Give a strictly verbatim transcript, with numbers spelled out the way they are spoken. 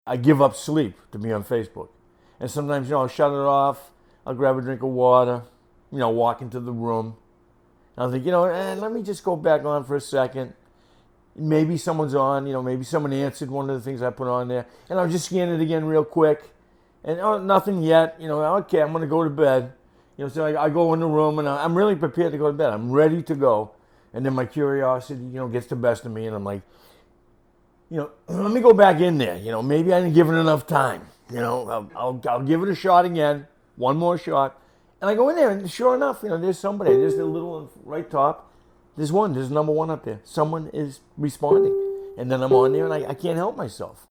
I give up sleep to be on Facebook. And sometimes, you know, I'll shut it off. I'll grab a drink of water, you know, walk into the room. And I'll think, you know, eh, let me just go back on for a second. Maybe someone's on, you know, maybe someone answered one of the things I put on there. And I'll just scan it again real quick. And oh, nothing yet. You know, okay, I'm going to go to bed. You know, so I, I go in the room and I, I'm really prepared to go to bed. I'm ready to go. And then my curiosity, you know, gets the best of me. And I'm like, you know, let me go back in there. You know, maybe I didn't give it enough time. You know, I'll, I'll, I'll give it a shot again. One more shot. And I go in there and sure enough, you know, there's somebody. There's the little right top. There's one. There's number one up there. Someone is responding. And then I'm on there and I, I can't help myself.